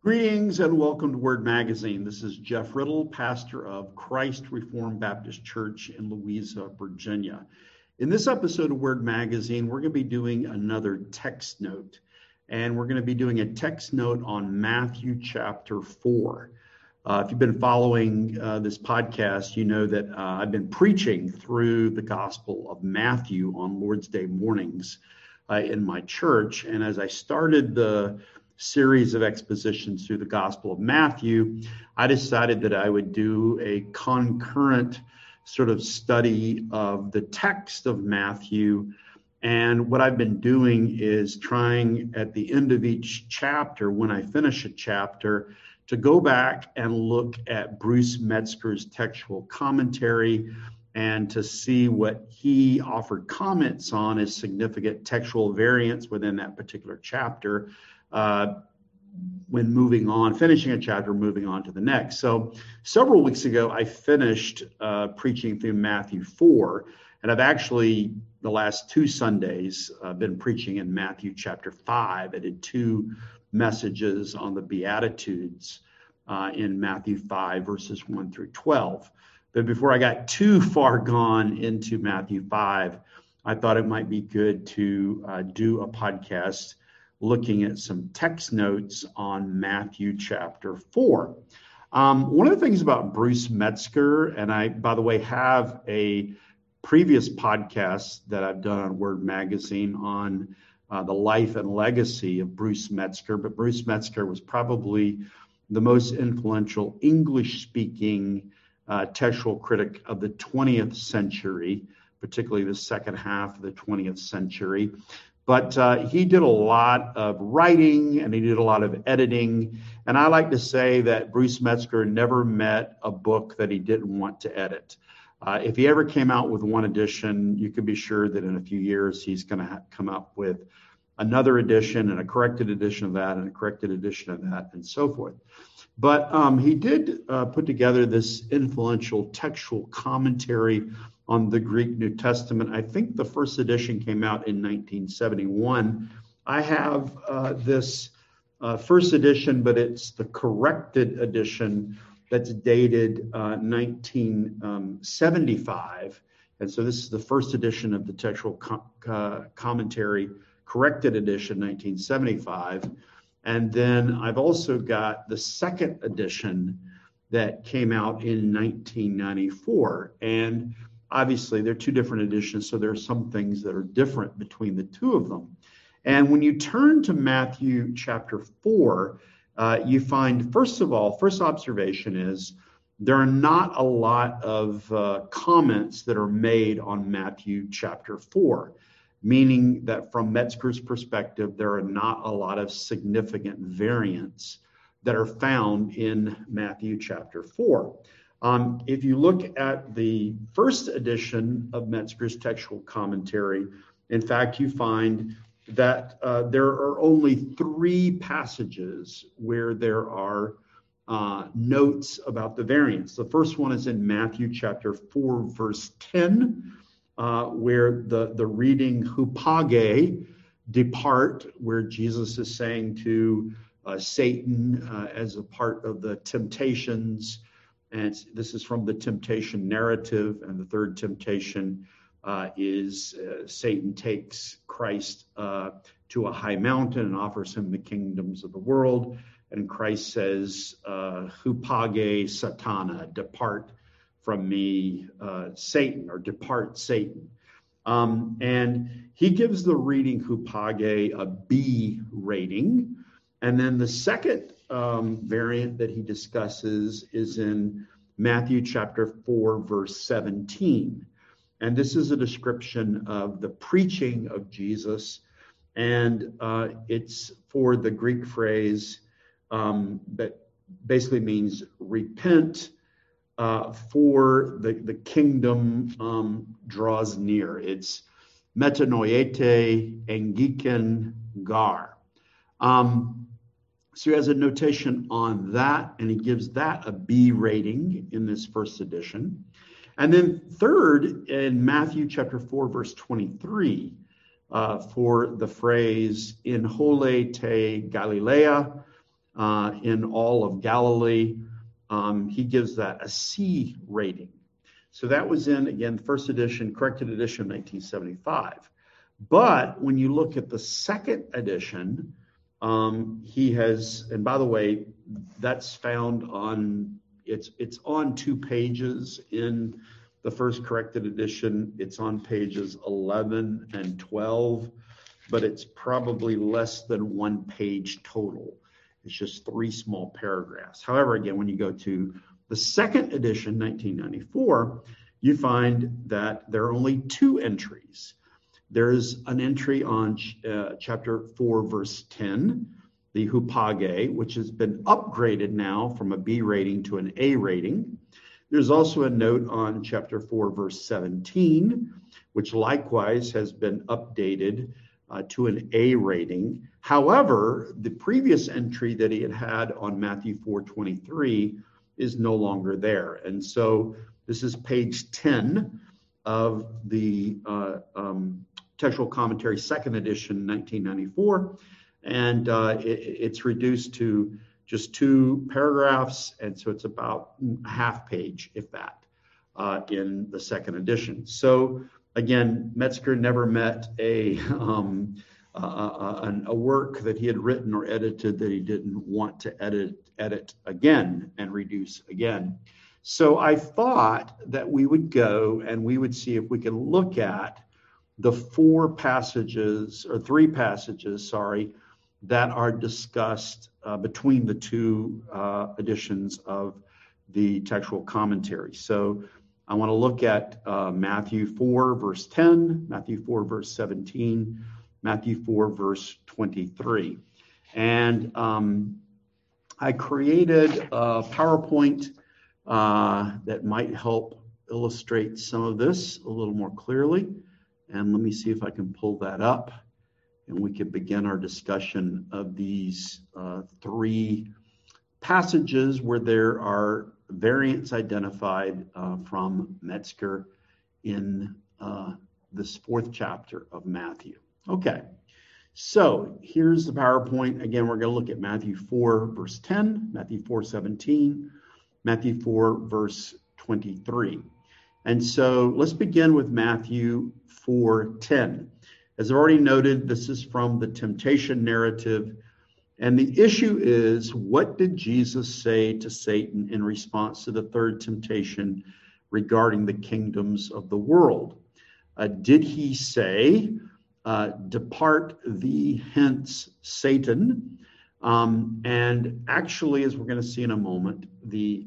Greetings and welcome to Word Magazine. This is Jeff Riddle, pastor of Christ Reformed Baptist Church in Louisa, Virginia. In this episode of Word Magazine, we're going to be doing another text note, and we're going to be doing a text note on Matthew chapter 4. If you've been following this podcast, you know that I've been preaching through the Gospel of Matthew on Lord's Day mornings in my church, and as I started the series of expositions through the Gospel of Matthew, I decided that I would do a concurrent sort of study of the text of Matthew. And what I've been doing is trying at the end of each chapter, when I finish a chapter, to go back and look at Bruce Metzger's textual commentary and to see what he offered comments on as significant textual variants within that particular chapter. When moving on, finishing a chapter, moving on to the next. So several weeks ago, I finished preaching through Matthew 4, and I've actually, the last two Sundays, been preaching in Matthew chapter 5. I did two messages on the Beatitudes in Matthew 5, verses 1 through 12. But before I got too far gone into Matthew 5, I thought it might be good to do a podcast looking at some text notes on Matthew chapter 4. One of the things about Bruce Metzger, and I, by the way, have a previous podcast that I've done on Word Magazine on the life and legacy of Bruce Metzger, but Bruce Metzger was probably the most influential English-speaking textual critic of the 20th century, particularly the second half of the 20th century. But he did a lot of writing and he did a lot of editing. And I like to say that Bruce Metzger never met a book that he didn't want to edit. If he ever came out with one edition, you could be sure that in a few years he's going to come up with another edition and a corrected edition of that and a corrected edition of that and so forth. But he did put together this influential textual commentary on the Greek New Testament. I think the first edition came out in 1971. I have this first edition, but it's the corrected edition that's dated 1975. And so this is the first edition of the textual commentary, corrected edition, 1975. And then I've also got the second edition that came out in 1994. And obviously, they're two different editions, so there are some things that are different between the two of them. And when you turn to Matthew chapter 4, you find, first of all, first observation is there are not a lot of comments that are made on Matthew chapter 4, meaning that from Metzger's perspective, there are not a lot of significant variants that are found in Matthew chapter 4. If you look at the first edition of Metzger's textual commentary, in fact, you find that there are only three passages where there are notes about the variants. The first one is in Matthew chapter 4, verse 10, where the reading hupage, depart, where Jesus is saying to Satan as a part of the temptations. And this is from the temptation narrative. And the third temptation is Satan takes Christ to a high mountain and offers him the kingdoms of the world. And Christ says, hupage satana, depart from me, Satan, or depart Satan. And he gives the reading hupage a B rating. And then the second variant that he discusses is in Matthew chapter 4, verse 17. And this is a description of the preaching of Jesus. And it's for the Greek phrase that basically means repent, for the kingdom draws near. It's metanoiete engiken gar. So he has a notation on that, and he gives that a B rating in this first edition. And then third, in Matthew chapter 4, verse 23, for the phrase in hole te Galilea, in all of Galilee. He gives that a C rating. So that was in, again, first edition, corrected edition, 1975. But when you look at the second edition, he has, and by the way, that's found on, it's on 2 pages in the first corrected edition. It's on pages 11 and 12, but it's probably less than 1 page total. It's just 3 small paragraphs. However, again, when you go to the second edition, 1994, you find that there are only 2 entries. There's an entry on chapter 4, verse 10, the hupage, which has been upgraded now from a B rating to an A rating. There's also a note on chapter 4, verse 17, which likewise has been updated to an A rating. However, the previous entry that he had on Matthew 4:23 is no longer there. And so this is page 10 of the Textual Commentary, second edition, 1994. And it's reduced to just 2 paragraphs. And so it's about a half page, if that, in the second edition. So again, Metzger never met a work that he had written or edited that he didn't want to edit again and reduce again. So I thought that we would go and we would see if we can look at the 3 passages, that are discussed between the 2 editions of the textual commentary. So I want to look at Matthew 4, verse 10, Matthew 4, verse 17, Matthew 4, verse 23. And I created a PowerPoint that might help illustrate some of this a little more clearly. And let me see if I can pull that up, and we can begin our discussion of these 3 passages where there are variants identified from Metzger in this 4th chapter of Matthew. Okay, so here's the PowerPoint. Again, we're going to look at Matthew 4, verse 10, Matthew 4, 17, Matthew 4, verse 23. And so let's begin with Matthew 4:10. As I've already noted, this is from the temptation narrative. And the issue is, what did Jesus say to Satan in response to the 3rd temptation regarding the kingdoms of the world? Did he say, depart thee hence, Satan? And actually, as we're going to see in a moment, the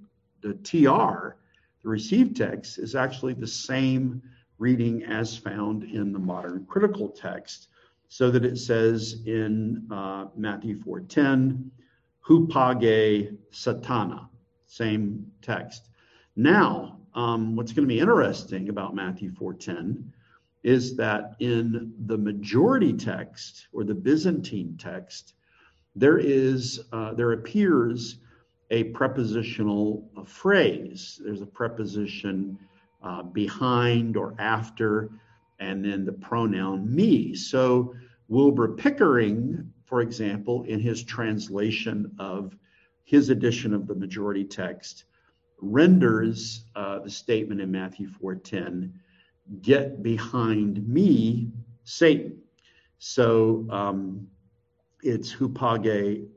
TR, the received text, is actually the same reading as found in the modern critical text, so that it says in Matthew 4:10, hupage satana, same text. Now, what's going to be interesting about Matthew 4:10 is that in the majority text, or the Byzantine text, there appears a prepositional phrase. There's a preposition behind or after, and then the pronoun me. So Wilbur Pickering, for example, in his translation of his edition of the majority text, renders the statement in Matthew 4:10, get behind me, Satan. So it's hupage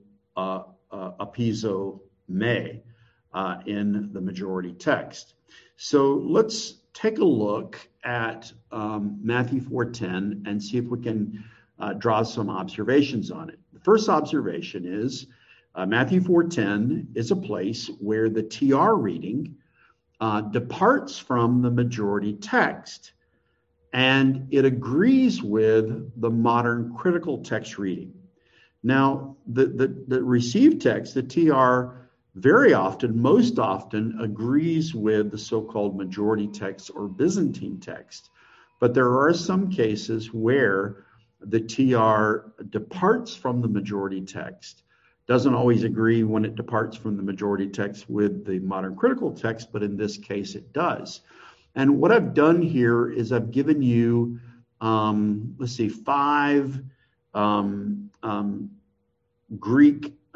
apizo me in the majority text. So let's take a look at Matthew 4:10 and see if we can draw some observations on it. The first observation is Matthew 4:10 is a place where the TR reading departs from the majority text, and it agrees with the modern critical text reading. Now, the received text, the TR, very often, most often, agrees with the so-called majority text or Byzantine text. But there are some cases where the TR departs from the majority text, doesn't always agree when it departs from the majority text with the modern critical text, but in this case it does. And what I've done here is I've given you, 5 Greek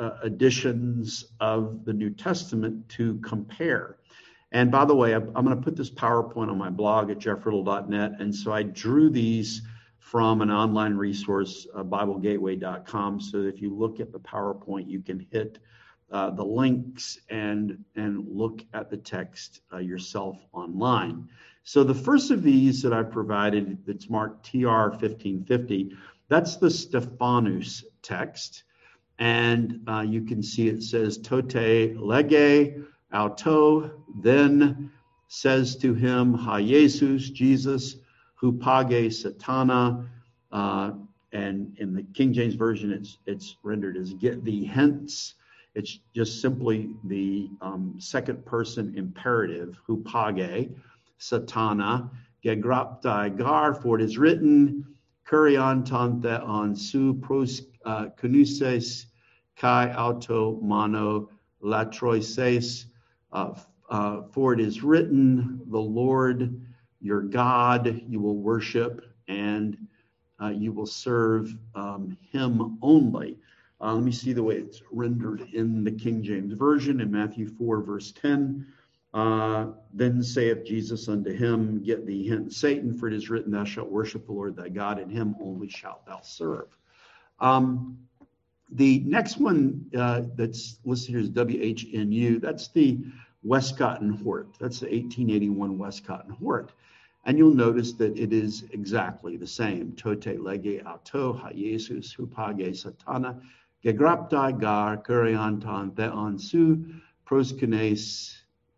editions of the New Testament to compare. And by the way, I'm going to put this PowerPoint on my blog at jeffriddle.net. And so I drew these from an online resource, BibleGateway.com. So if you look at the PowerPoint, you can hit the links and look at the text yourself online. So the first of these that I provided, that's marked TR 1550, that's the Stephanus text. And you can see it says, Tote lege auto, then says to him, Ha Jesus, Jesus, hupage satana. And in the King James Version, it's rendered as get thee hence. It's just simply the second person imperative, hupage, satana, gegraptai gar, for it is written, kurion ton theon su pros kunuses kai auto mono latroises, for it is written, the Lord your God you will worship, and you will serve him only. Let me see the way it's rendered in the King James Version in Matthew 4, verse 10. Then saith Jesus unto him, get thee hence, Satan, for it is written, thou shalt worship the Lord thy God, and him only shalt thou serve. The next one that's listed here is WHNU. That's the Westcott and Hort. That's the 1881 Westcott and Hort. And you'll notice that it is exactly the same. Tote lege auto, ha Jesus, hupage satana, gegraptai gar, kurion ton theon su, proskineses,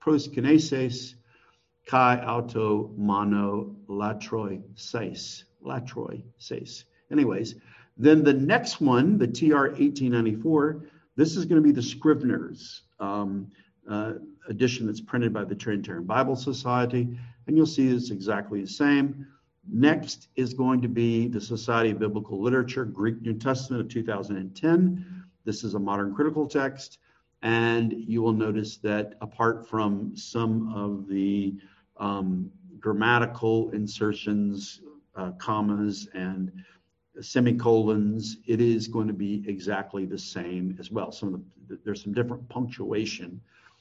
kai auto mono latroi ses. Anyways, then the next one, the TR 1894, this is going to be the Scrivener's edition that's printed by the Trinitarian Bible Society, and you'll see it's exactly the same. Next is going to be the Society of Biblical Literature, Greek New Testament of 2010. This is a modern critical text, and you will notice that apart from some of the grammatical insertions, commas, and semicolons, it is going to be exactly the same as well. There's some different punctuation,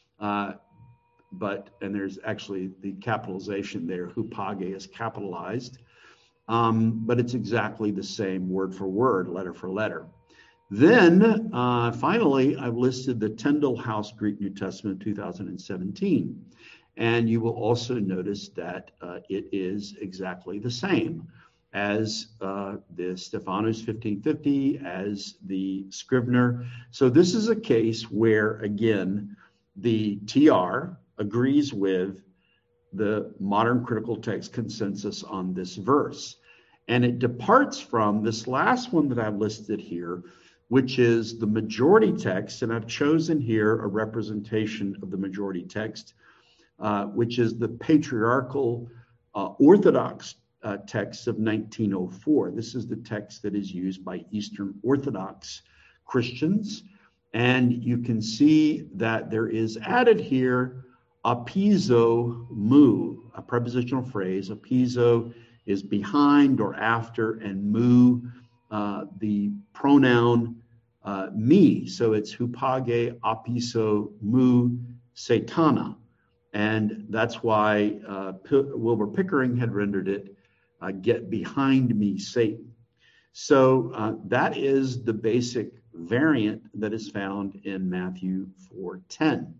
and there's actually the capitalization there. Hupage is capitalized, but it's exactly the same word for word, letter for letter. Then finally, I've listed the Tyndale House Greek New Testament 2017, and you will also notice that it is exactly the same as the Stephanus 1550, as the Scrivener. So this is a case where, again, the TR agrees with the modern critical text consensus on this verse. And it departs from this last one that I've listed here, which is the majority text. And I've chosen here a representation of the majority text, which is the patriarchal Orthodox text of 1904. This is the text that is used by Eastern Orthodox Christians. And you can see that there is added here apizo mu, a prepositional phrase. Apizo is behind or after, and mu, the pronoun me. So it's hupage apizo mu satana. And that's why Wilbur Pickering had rendered it, get behind me, Satan. So that is the basic variant that is found in Matthew 4:10.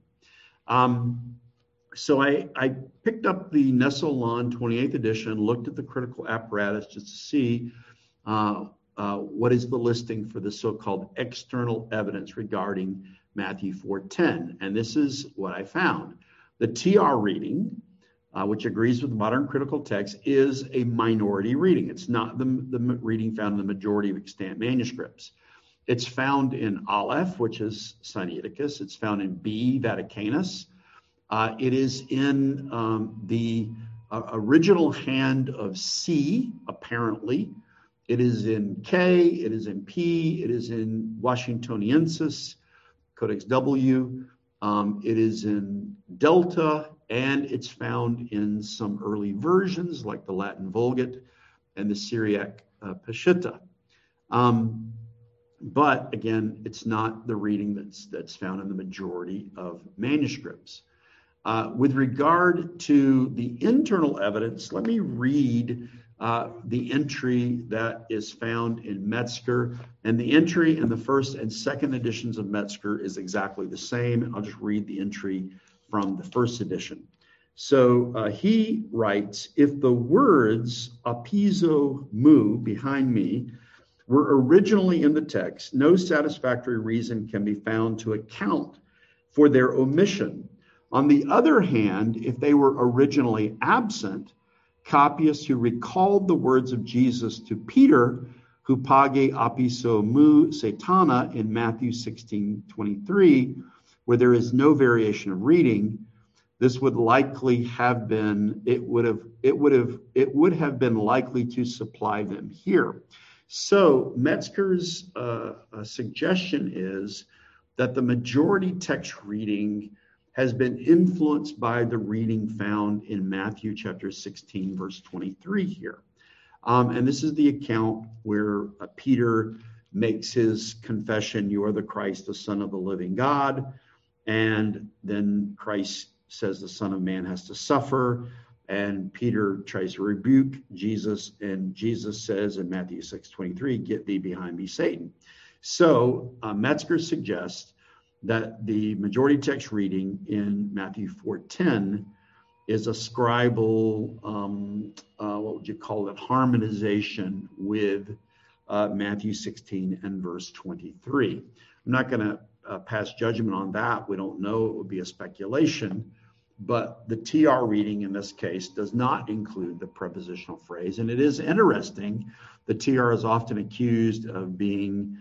So I picked up the Nestle-Aland 28th edition, looked at the critical apparatus just to see what is the listing for the so-called external evidence regarding Matthew 4:10. And this is what I found. The TR reading, which agrees with the modern critical text, is a minority reading. It's not the reading found in the majority of extant manuscripts. It's found in Aleph, which is Sinaiticus. It's found in B, Vaticanus. It is in the original hand of C, apparently. It is in K, it is in P, it is in Washingtoniensis, Codex W. It is in Delta, and it's found in some early versions like the Latin Vulgate and the Syriac Peshitta. But again, it's not the reading that's found in the majority of manuscripts. With regard to the internal evidence, let me read the entry that is found in Metzger. And the entry in the first and second editions of Metzger is exactly the same. I'll just read the entry from the first edition. So he writes, if the words apizo mu, behind me, were originally in the text, no satisfactory reason can be found to account for their omission. On the other hand, if they were originally absent, copyists who recalled the words of Jesus to Peter, hupage apiso mu satana, in Matthew 16:23, where there is no variation of reading, this would likely have been, it would have been likely to supply them here. So Metzger's suggestion is that the majority text reading has been influenced by the reading found in Matthew chapter 16, verse 23 here. And this is the account where Peter makes his confession, you are the Christ, the Son of the living God. And then Christ says the Son of Man has to suffer. And Peter tries to rebuke Jesus. And Jesus says in Matthew 6:23, get thee behind me, Satan. So Metzger suggests that the majority text reading in Matthew 4:10 is a scribal, what would you call it, harmonization with Matthew 16 and verse 23. I'm not going to pass judgment on that. We don't know. It would be a speculation. But the TR reading in this case does not include the prepositional phrase. And it is interesting. The TR is often accused of being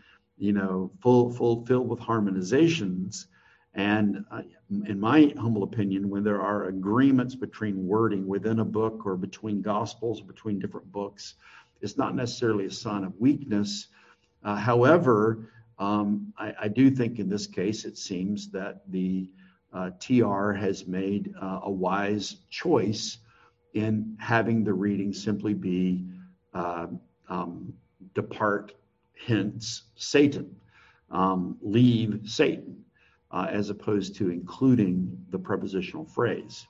filled with harmonizations. And in my humble opinion, when there are agreements between wording within a book or between gospels, between different books, it's not necessarily a sign of weakness. However, I do think in this case, it seems that the TR has made a wise choice in having the reading simply be depart hence Satan, leave Satan, as opposed to including the prepositional phrase.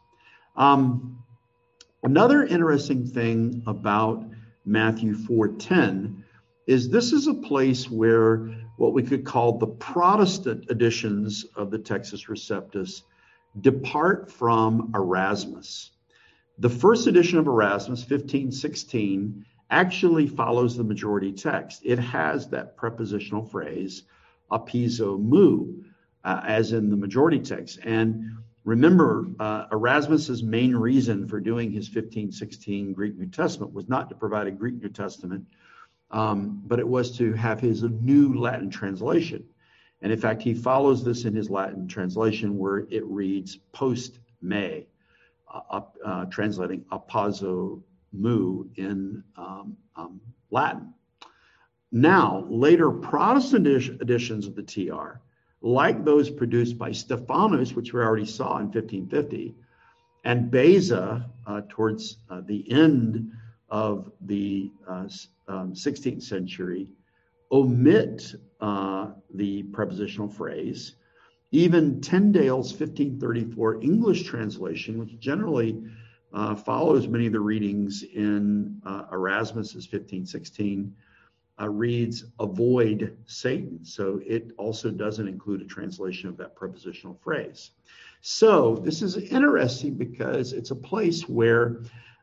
Another interesting thing about Matthew 4:10 is this is a place where what we could call the Protestant editions of the Textus Receptus depart from Erasmus. The first edition of Erasmus, 1516, actually follows the majority text. It has that prepositional phrase, apizo mu, as in the majority text. And remember, Erasmus's main reason for doing his 1516 Greek New Testament was not to provide a Greek New Testament, but it was to have his new Latin translation. And in fact, he follows this in his Latin translation where it reads post me, translating apizo mu in Latin. Now, later Protestant editions of the TR, like those produced by Stephanus, which we already saw in 1550, and Beza towards the end of the 16th century, omit the prepositional phrase. Even Tyndale's 1534 English translation, which generally follows many of the readings in Erasmus's 1516, reads avoid Satan. So it also doesn't include a translation of that prepositional phrase. So this is interesting because it's a place where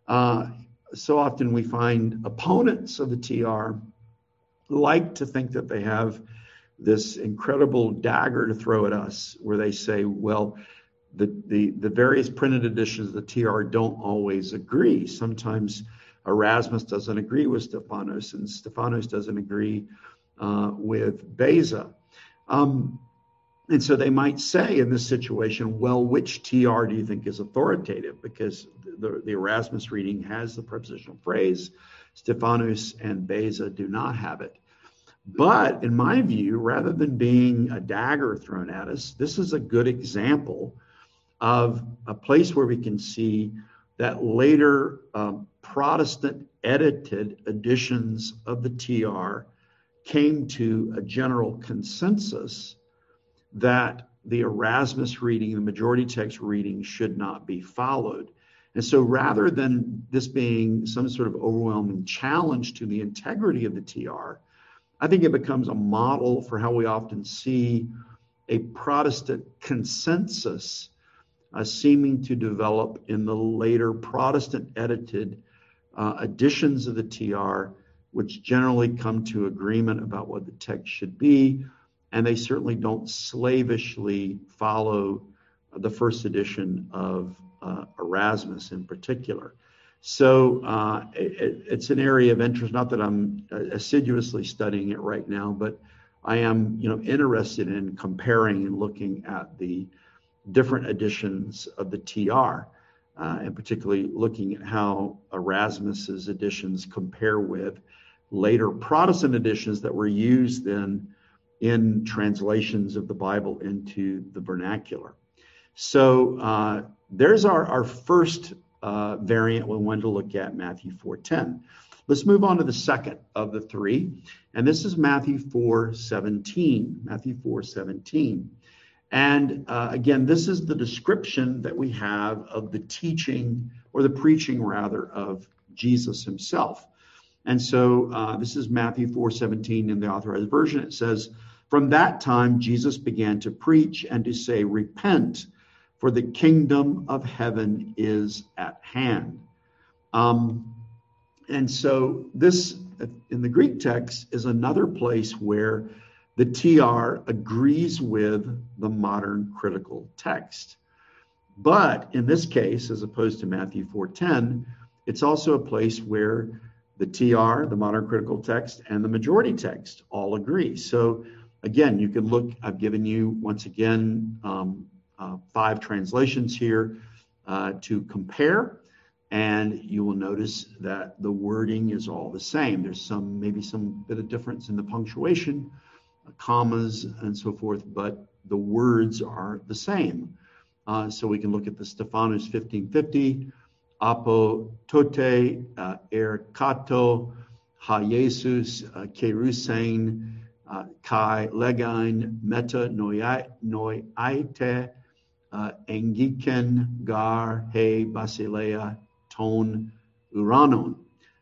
so often we find opponents of the TR like to think that they have this incredible dagger to throw at us, where they say, well, the various printed editions of the TR don't always agree. Sometimes Erasmus doesn't agree with Stephanus, and Stephanus doesn't agree with Beza. And so they might say in this situation, well, which TR do you think is authoritative? Because the Erasmus reading has the prepositional phrase. Stephanus and Beza do not have it. But in my view, rather than being a dagger thrown at us, this is a good example of a place where we can see that later Protestant edited editions of the TR came to a general consensus that the Erasmus reading, the majority text reading, should not be followed. And so rather than this being some sort of overwhelming challenge to the integrity of the TR, I think it becomes a model for how we often see a Protestant consensus seeming to develop in the later Protestant edited editions of the TR, which generally come to agreement about what the text should be, and they certainly don't slavishly follow the first edition of Erasmus in particular. So it's an area of interest, not that I'm assiduously studying it right now, but I am, interested in comparing and looking at the different editions of the TR, and particularly looking at how Erasmus's editions compare with later Protestant editions that were used then in translations of the Bible into the vernacular. So there's our first variant we wanted to look at, Matthew 4:10. Let's move on to the second of the three, and this is Matthew 4:17. Matthew 4:17. And again, this is the description that we have of the teaching, or the preaching rather, of Jesus himself. And so this is Matthew 4:17 in the Authorized Version. It says, "From that time Jesus began to preach and to say, 'Repent, for the kingdom of heaven is at hand.'" And so this, in the Greek text, is another place where the TR agrees with the modern critical text. But in this case, as opposed to Matthew 4:10, it's also a place where the TR, the modern critical text, and the majority text all agree. So again, you can look, I've given you, once again, 5 translations here to compare, and you will notice that the wording is all the same. There's maybe some bit of difference in the punctuation, commas, and so forth, but the words are the same. So we can look at the Stephanus 1550, apo tote erkato ha Jesus kerusein kai legain meta noite engiken gar he basileia ton uranon.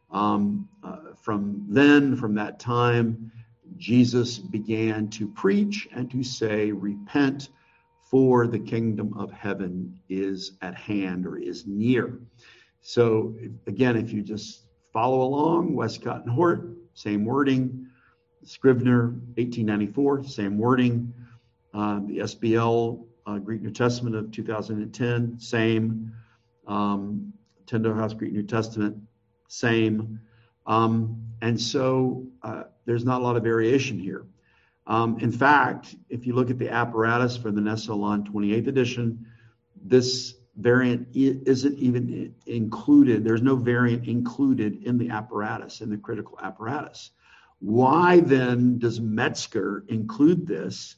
From that time, Jesus began to preach and to say, "Repent, for the kingdom of heaven is at hand," or is near. So again, if you just follow along, Westcott and Hort, same wording. Scrivener, 1894, same wording. The SBL, Greek New Testament of 2010, same. Tyndale House Greek New Testament, same. And so there's not a lot of variation here. In fact, if you look at the apparatus for the Nestle-Aland 28th edition, this variant isn't even included. There's no variant included in the apparatus, in the critical apparatus. Why then does Metzger include this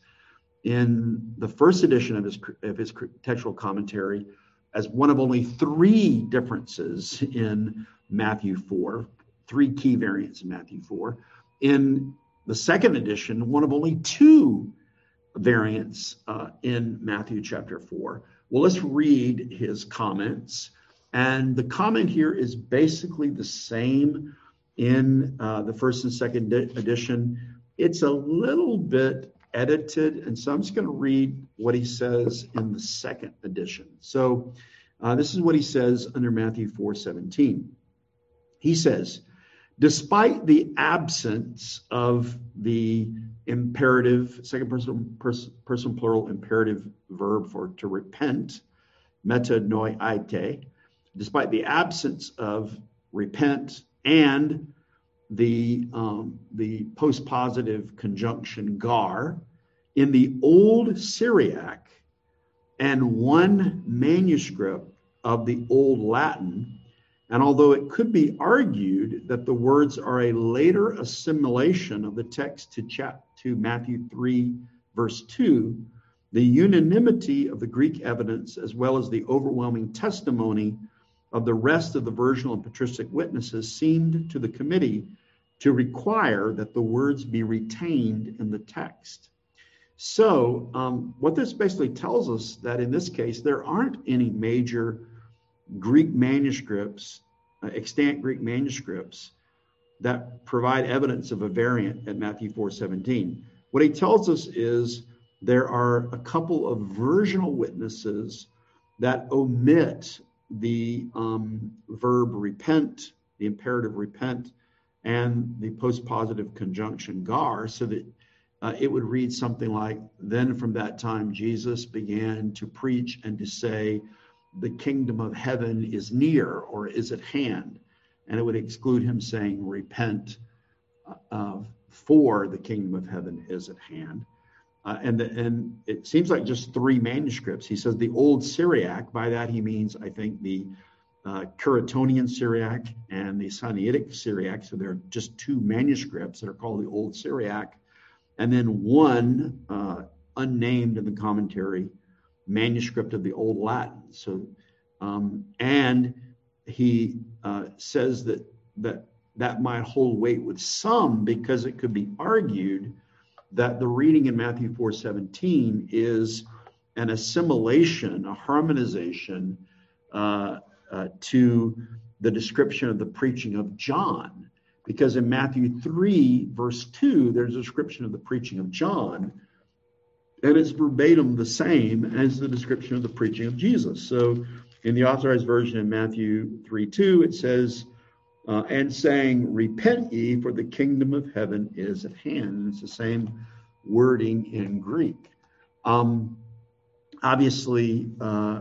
in the first edition of his textual commentary as one of only 3 differences in Matthew 4, 3 key variants in Matthew 4? In the second edition, one of only 2 variants in Matthew chapter 4. Well, let's read his comments. And the comment here is basically the same in the first and second edition. It's a little bit edited, and so I'm just going to read what he says in the second edition. So this is what he says under Matthew 4:17. He says, "Despite the absence of the imperative, second person plural imperative verb for to repent, metanoite, despite the absence of repent and the postpositive conjunction gar in the old Syriac and one manuscript of the old Latin, and although it could be argued that the words are a later assimilation of the text to Matthew 3, verse 2, the unanimity of the Greek evidence, as well as the overwhelming testimony of the rest of the virginal and patristic witnesses, seemed to the committee to require that the words be retained in the text. So what this basically tells us that in this case, there aren't any major Greek manuscripts, extant Greek manuscripts that provide evidence of a variant at Matthew 4:17. What he tells us is there are a couple of versional witnesses that omit the verb repent, the imperative repent, and the postpositive conjunction gar, so that it would read something like, then from that time Jesus began to preach and to say, the kingdom of heaven is near or is at hand. And it would exclude him saying, repent, for the kingdom of heaven is at hand. And it seems like just three manuscripts. He says the Old Syriac, by that he means, I think, the Curetonian Syriac and the Sinaitic Syriac. So there are just two manuscripts that are called the Old Syriac. And then one unnamed in the commentary manuscript of the Old Latin. So, and he says that might hold weight with some, because it could be argued that the reading in Matthew 4:17 is an assimilation, a harmonization to the description of the preaching of John. Because in Matthew 3, verse 2, there's a description of the preaching of John, and it's verbatim the same as the description of the preaching of Jesus. So in the Authorized Version in Matthew 3:2, it says, and saying, repent ye, for the kingdom of heaven is at hand. And it's the same wording in Greek. Obviously,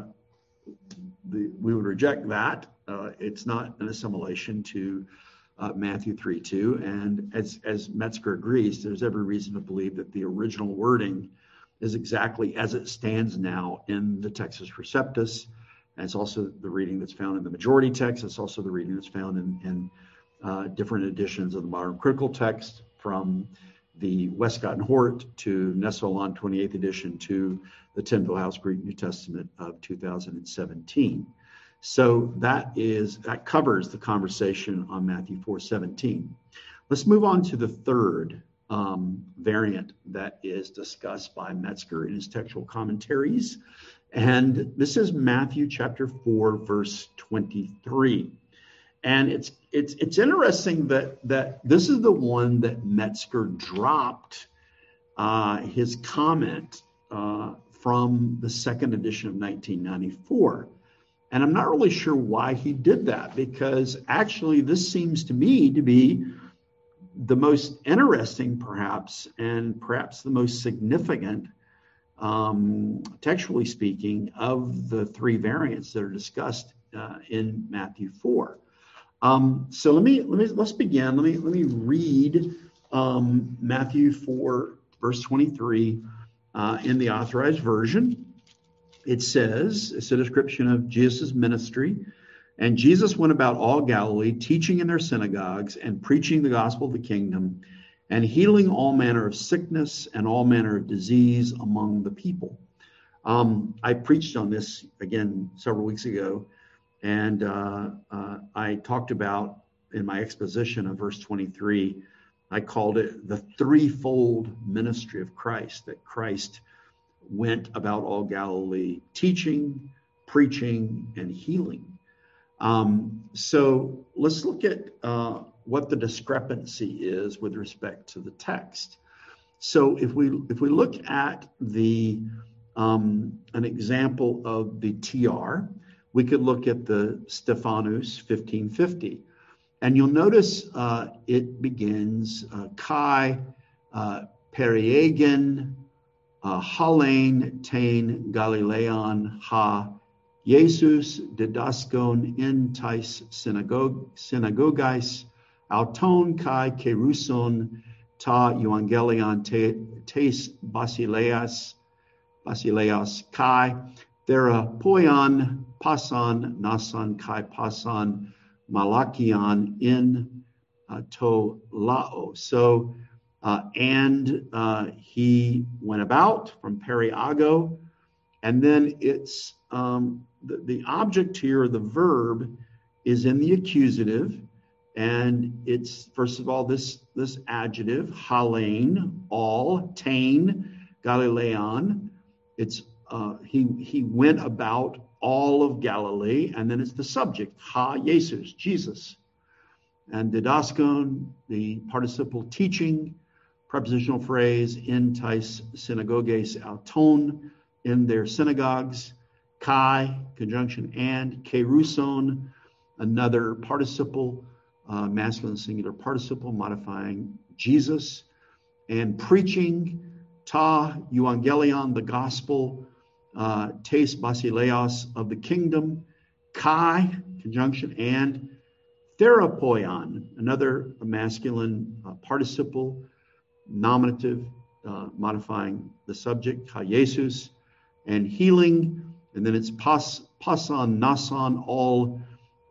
we would reject that. It's not an assimilation to Matthew 3:2, and as Metzger agrees, there's every reason to believe that the original wording is exactly as it stands now in the Textus Receptus. And it's also the reading that's found in the majority text. It's also the reading that's found in different editions of the Modern Critical Text, from the Westcott and Hort to Nestle-Aland 28th edition to the Tyndale House Greek New Testament of 2017. So that covers the conversation on Matthew 4:17. Let's move on to the third variant that is discussed by Metzger in his textual commentaries. And this is Matthew chapter 4, verse 23. And it's interesting that this is the one that Metzger dropped his comment from the second edition of 1994. And I'm not really sure why he did that, because actually this seems to me to be the most interesting, perhaps, and perhaps the most significant, textually speaking, of the three variants that are discussed in Matthew 4. So let's begin. Let me read Matthew 4, verse 23 in the Authorized Version. It says, it's a description of Jesus' ministry. And Jesus went about all Galilee, teaching in their synagogues and preaching the gospel of the kingdom and healing all manner of sickness and all manner of disease among the people. I preached on this again several weeks ago, and I talked about in my exposition of verse 23, I called it the threefold ministry of Christ, that Christ went about all Galilee, teaching, preaching, and healing. So let's look at what the discrepancy is with respect to the text. So if we look at the an example of the TR, we could look at the Stephanus 1550, and you'll notice it begins Kai Periagen Halein Tain Galileon Ha Jesus didaskon in tais synagogais auton kai keruson ta euangelion tes basileas kai therapoion pasan nasan kai pasan malakion in to lao. So and he went about from periago, and then it's the object here, the verb, is in the accusative, And it's, first of all, this adjective, halein, all, tain, Galileon. It's he went about all of Galilee, and then it's the subject, ha, Jesus, Jesus. And didaskon, the participle teaching, prepositional phrase, in tais synagoges auton, in their synagogues, kai, conjunction and, keruson, another participle, masculine singular participle modifying Jesus, and preaching, ta, euangelion, the gospel, tes basileos, of the kingdom, kai, conjunction and, therapoion, another masculine participle, nominative, modifying the subject, ha, Jesus, and healing, and then it's pason, nason, all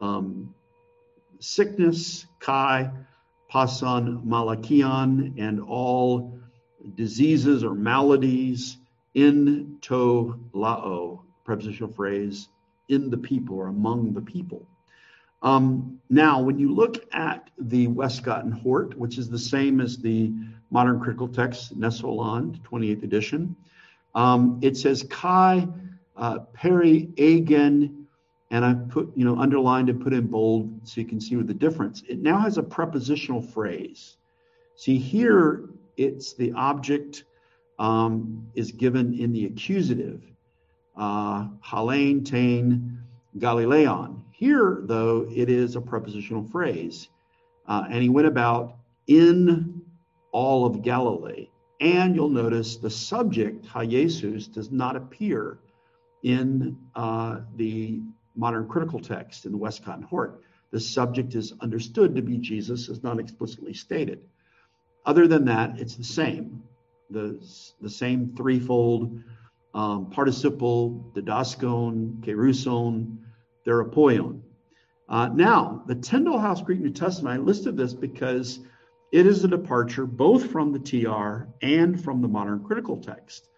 sickness, kai, pason, malachion, and all diseases or maladies, in to lao, prepositional phrase, in the people or among the people. Now, when you look at the Westcott and Hort, which is the same as the Modern Critical Text, Nestle-Aland, 28th edition, it says kai peri agen, and I put, underlined and put in bold so you can see the difference. It now has a prepositional phrase. See, here it's the object is given in the accusative, halein, tain, Galileon. Here, though, it is a prepositional phrase. And he went about in all of Galilee. And you'll notice the subject, ha, Jesus, does not appear in the Modern Critical Text in the Westcott and Hort. The subject is understood to be Jesus, as not explicitly stated. Other than that, it's the same. The same threefold participle, didaskon, keruson, therapoion. Now, the Tyndale House Greek New Testament, I listed this because it is a departure both from the TR and from the Modern Critical Text.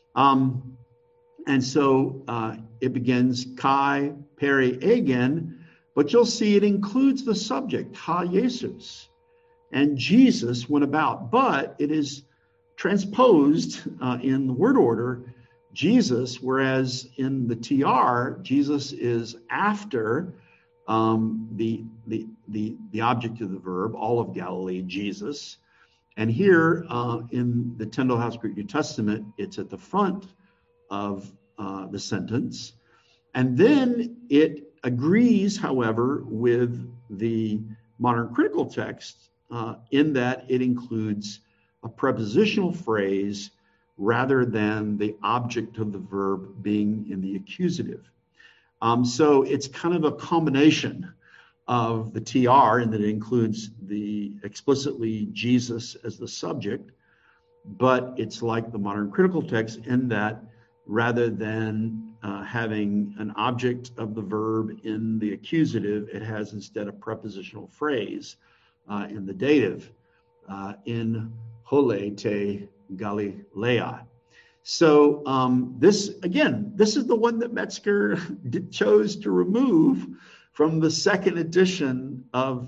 And so it begins kai, peri, agen, but you'll see it includes the subject, ha, Jesus. And Jesus went about, but it is transposed in the word order, Jesus, whereas in the TR, Jesus is after the object of the verb, all of Galilee, Jesus. And here in the Tyndale House Greek New Testament, it's at the front of the sentence. And then it agrees, however, with the Modern Critical Text in that it includes a prepositional phrase rather than the object of the verb being in the accusative. So it's kind of a combination of the TR in that it includes the explicitly Jesus as the subject, but it's like the Modern Critical Text in that rather than having an object of the verb in the accusative, it has instead a prepositional phrase in the dative, in hole te Galilea. So this is the one that Metzger chose to remove from the second edition of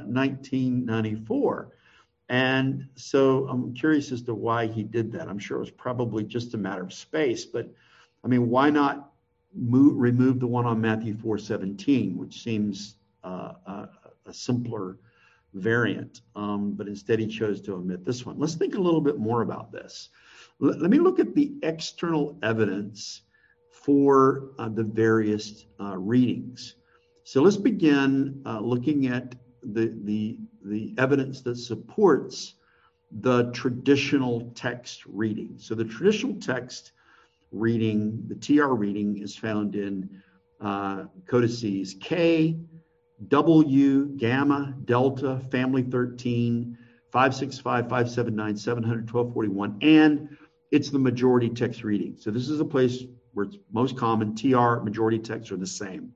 1994. And so I'm curious as to why he did that. I'm sure it was probably just a matter of space, but I mean, why not remove the one on Matthew 4:17, which seems a simpler variant, but instead he chose to omit this one. Let's think a little bit more about this. Let me look at the external evidence for the various readings. So let's begin looking at the evidence that supports the traditional text reading. So the traditional text reading, the TR reading, is found in codices K, W, Gamma, Delta, Family 13, 565, 579, 700, 1241, and it's the majority text reading. So this is a place where it's most common. TR, majority text are the same.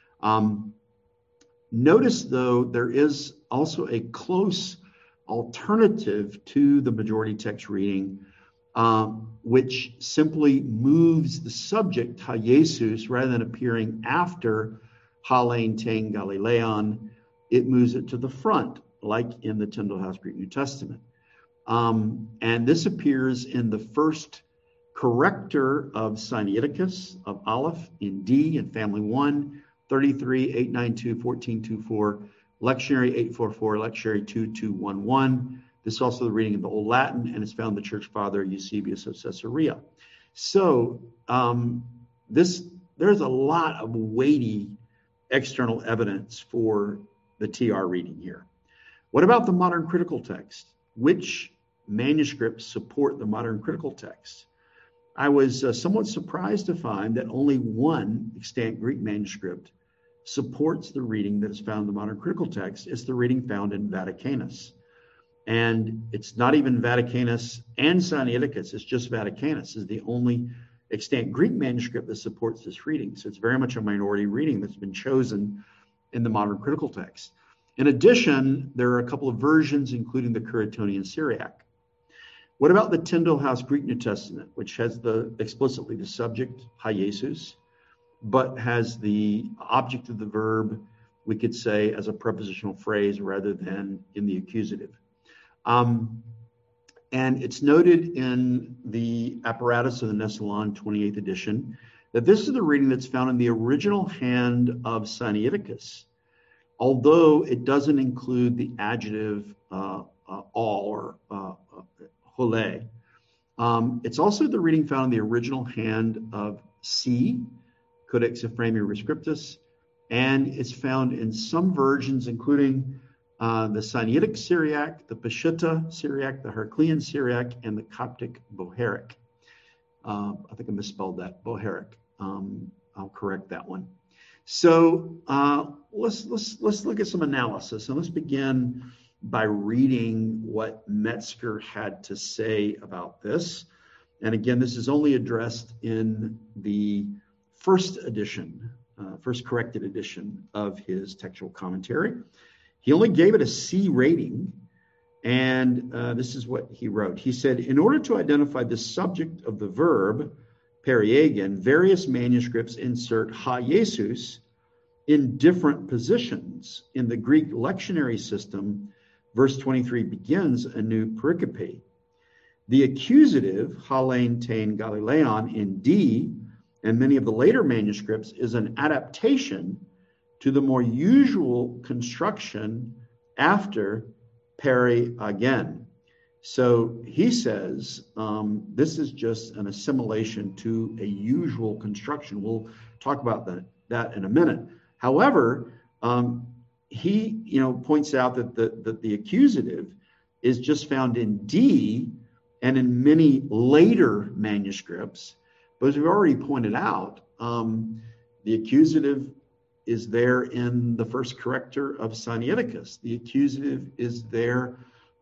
Notice, though, there is also a close alternative to the majority text reading, which simply moves the subject, ha, Jesus, rather than appearing after halein, tain, Galileon, it moves it to the front, like in the Tyndale House Greek New Testament. And this appears in the first corrector of Sinaiticus of Aleph in D in Family 1, 33, 892, 1424, Lectionary 844, Lectionary 2211. This is also the reading of the Old Latin, and it's found in the Church Father Eusebius of Caesarea. So there's a lot of weighty external evidence for the TR reading here. What about the modern critical text? Which manuscripts support the modern critical text? I was somewhat surprised to find that only one extant Greek manuscript supports the reading that is found in the modern critical text. It's the reading found in Vaticanus. And it's not even Vaticanus and Sinaiticus, it's just Vaticanus is the only extant Greek manuscript that supports this reading. So it's very much a minority reading that's been chosen in the modern critical text. In addition, there are a couple of versions, including the Curetonian Syriac. What about the Tyndale House Greek New Testament, which has explicitly the subject, ha Jesus, but has the object of the verb, we could say, as a prepositional phrase rather than in the accusative. And it's noted in the apparatus of the Nessalon 28th edition that this is the reading that's found in the original hand of Sinaiticus, although it doesn't include the adjective all or hole. It's also the reading found in the original hand of C, Codex Ephraemi Rescriptus, and it's found in some versions, including the Sinaitic Syriac, the Peshitta Syriac, the Heraclean Syriac, and the Coptic Bohairic. I think I misspelled that, Bohairic. I'll correct that one. So let's look at some analysis, and let's begin by reading what Metzger had to say about this. And again, this is only addressed in the first edition, first corrected edition of his textual commentary. He only gave it a C rating, and this is what he wrote. He said, in order to identify the subject of the verb, periagen, various manuscripts insert ha Jesus in different positions. In the Greek lectionary system, verse 23 begins a new pericope. The accusative, halein tein Galileon, in D, and many of the later manuscripts, is an adaptation to the more usual construction after peri again. So he says this is just an assimilation to a usual construction. We'll talk about that in a minute. However, he points out that the accusative is just found in D and in many later manuscripts. But as we've already pointed out, the accusative is there in the first corrector of Sinaiticus. The accusative is there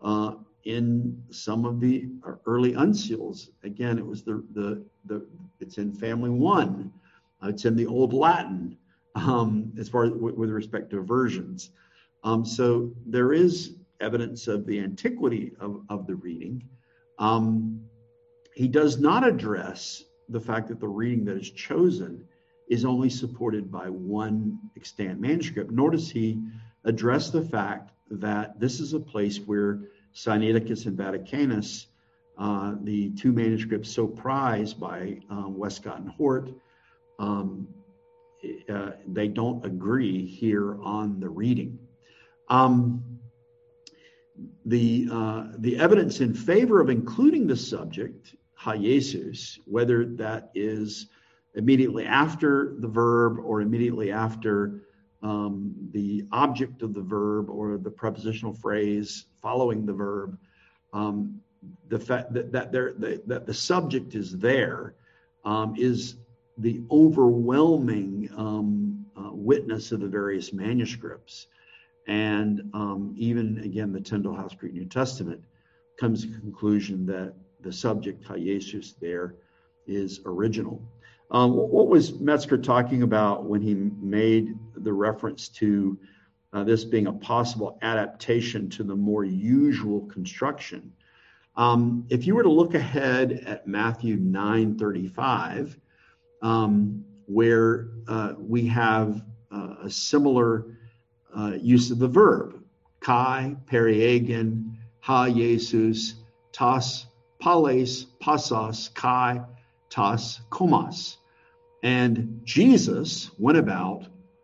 in some of the early uncials. Again, it was it's in Family 1. It's in the Old Latin, as far as with respect to versions. So there is evidence of the antiquity of the reading. He does not address the fact that the reading that is chosen is only supported by one extant manuscript, nor does he address the fact that this is a place where Sinaiticus and Vaticanus, the two manuscripts so prized by Westcott and Hort, they don't agree here on the reading. The evidence in favor of including the subject, ha Jesus, whether that is immediately after the verb or immediately after the object of the verb or the prepositional phrase following the verb, the fact that the subject is there is the overwhelming witness of the various manuscripts. And even, again, the Tyndale House Greek New Testament comes to the conclusion that the subject, ha Jesus, there is original. What was Metzger talking about when he made the reference to this being a possible adaptation to the more usual construction? If you were to look ahead at Matthew 9:35, where we have a similar use of the verb, kai, periagen, ha, Jesus, tas, pales, pasas, kai, tas, komas. And Jesus went about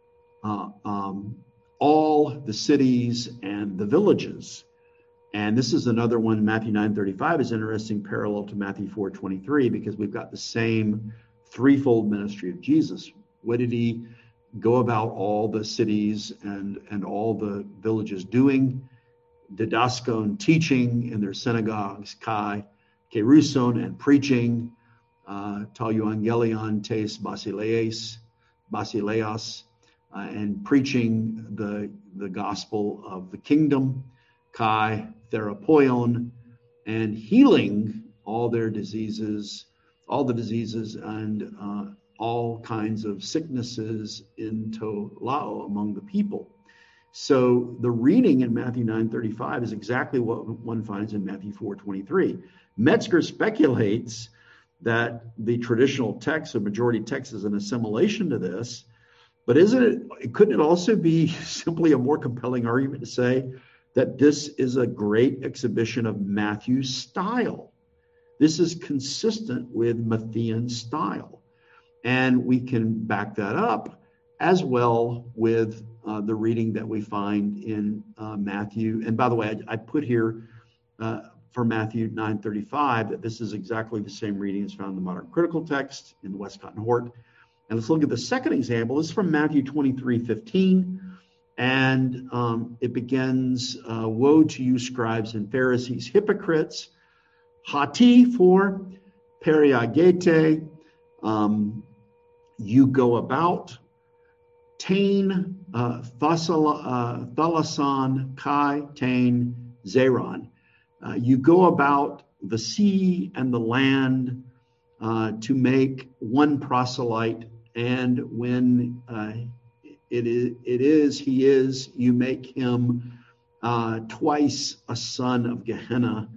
all the cities and the villages. And this is another one, Matthew 9:35 is interesting parallel to Matthew 4:23, because we've got the same threefold ministry of Jesus. What did he go about all the cities and all the villages doing? Didaskon, teaching in their synagogues, kai, keruson, and preaching, ta euangelion tes basileas, and preaching the gospel of the kingdom, kai, therapoion, and healing all the diseases and all kinds of sicknesses in tolao among the people. So the reading in Matthew 9:35 is exactly what one finds in Matthew 4:23. Metzger speculates that the traditional text, the majority text, is an assimilation to this. But couldn't it also be simply a more compelling argument to say that this is a great exhibition of Matthew's style? This is consistent with Matthean style. And we can back that up as well with the reading that we find in Matthew. And by the way, I put here for Matthew 9:35 that this is exactly the same reading as found in the modern critical text in the Westcott and Hort. And let's look at the second example. This is from Matthew 23:15. And it begins, woe to you, scribes and Pharisees, hypocrites, hati for periagete, you go about, tain, thalasan, kai, tain, zeron. You go about the sea and the land to make one proselyte, and when he is, you make him twice a son of Gehenna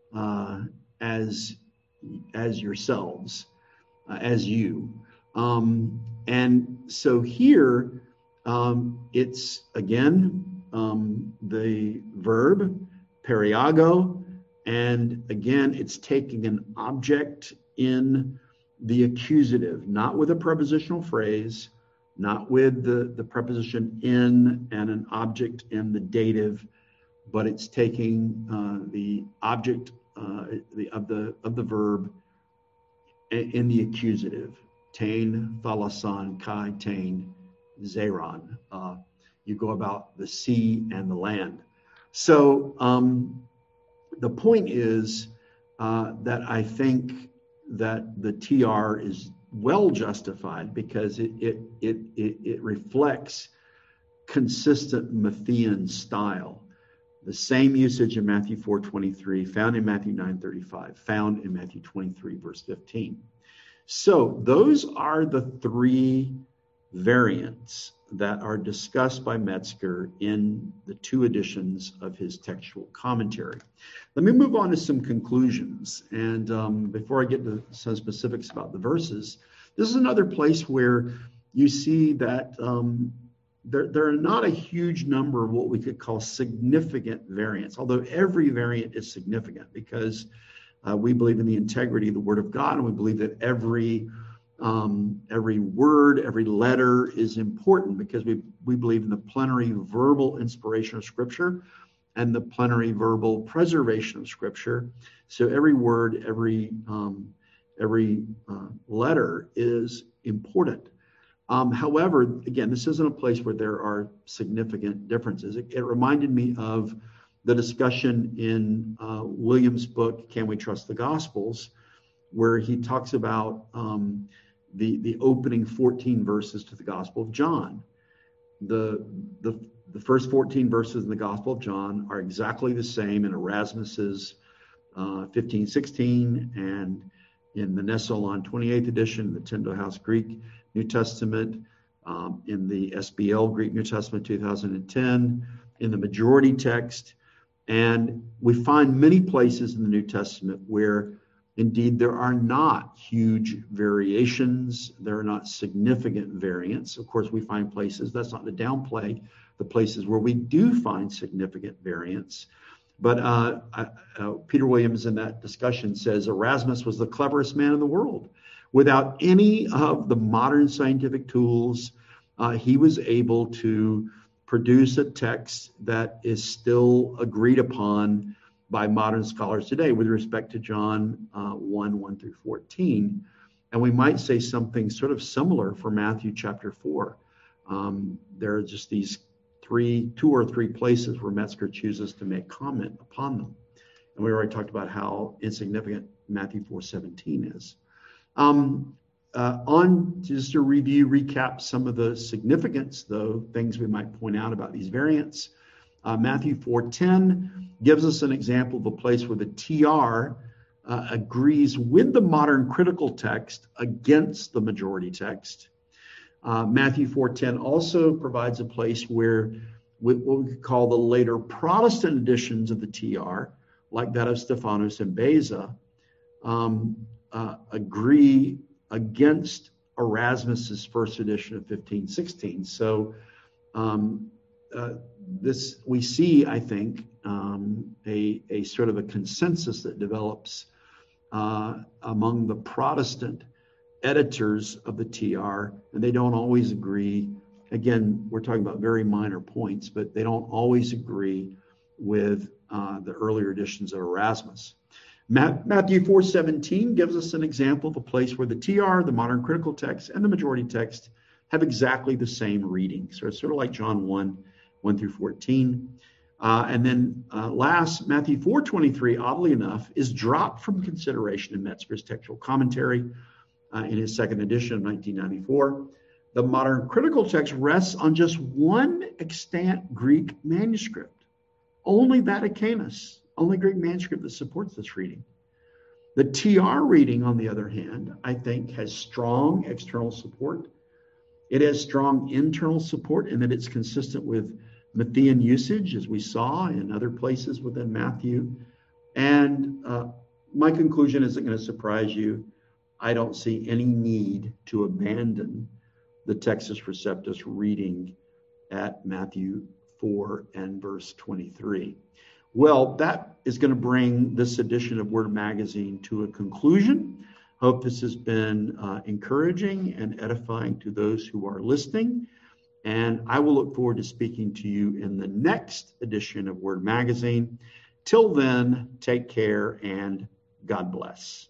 as yourselves, as you. And so here it's again the verb periago, and again it's taking an object in the accusative, not with a prepositional phrase, not with the preposition in and an object in the dative, but it's taking the object of the verb in the accusative. Tain, thalasan, kai, tain, zeron. You go about the sea and the land. So the point is that I think that the TR is well justified because it reflects consistent Matthean style. The same usage in Matthew 4:23, found in Matthew 9:35, found in Matthew 23, verse 15. So those are the three variants that are discussed by Metzger in the two editions of his textual commentary. Let me move on to some conclusions. And before I get to some specifics about the verses, this is another place where you see that there are not a huge number of what we could call significant variants, although every variant is significant because we believe in the integrity of the Word of God, and we believe that every word, every letter is important because we believe in the plenary verbal inspiration of Scripture and the plenary verbal preservation of Scripture. So every word, every letter is important. However, again, this isn't a place where there are significant differences. It reminded me of the discussion in William's book, Can We Trust the Gospels, where he talks about the opening 14 verses to the Gospel of John. The first 14 verses in the Gospel of John are exactly the same in Erasmus's 1516 and in the Nessalon 28th edition, the Tyndale House Greek New Testament, in the SBL Greek New Testament 2010, in the majority text. And we find many places in the New Testament where indeed there are not huge variations. There are not significant variants. Of course, we find places, that's not to downplay the places where we do find significant variance. But Peter Williams in that discussion says Erasmus was the cleverest man in the world. Without any of the modern scientific tools, he was able to produce a text that is still agreed upon by modern scholars today with respect to John 1 through 14. And we might say something sort of similar for Matthew chapter 4. There are just these two or three places where Metzger chooses to make comment upon them. And we already talked about how insignificant Matthew 4:17 is. Just to recap some of the significance, though, things we might point out about these variants. Matthew 4:10 gives us an example of a place where the TR agrees with the modern critical text against the majority text. Matthew 4:10 also provides a place where what we could call the later Protestant editions of the TR, like that of Stephanus and Beza, agree against Erasmus's first edition of 1516. So this we see, I think, a sort of a consensus that develops among the Protestant editors of the TR, and they don't always agree. Again, we're talking about very minor points, but they don't always agree with the earlier editions of Erasmus. Matthew 4:17 gives us an example of a place where the TR, the modern critical text, and the majority text have exactly the same reading. So it's sort of like John 1 through 14. And then last, Matthew 4:23, oddly enough, is dropped from consideration in Metzger's textual commentary in his second edition of 1994. The modern critical text rests on just one extant Greek manuscript, only Vaticanus, only Greek manuscript that supports this reading. The TR reading, on the other hand, I think has strong external support. It has strong internal support in that it's consistent with Matthean usage, as we saw in other places within Matthew. And my conclusion isn't going to surprise you. I don't see any need to abandon the Textus Receptus reading at Matthew 4 and verse 23. Well, that is going to bring this edition of Word Magazine to a conclusion. Hope this has been encouraging and edifying to those who are listening. And I will look forward to speaking to you in the next edition of Word Magazine. Till then, take care and God bless.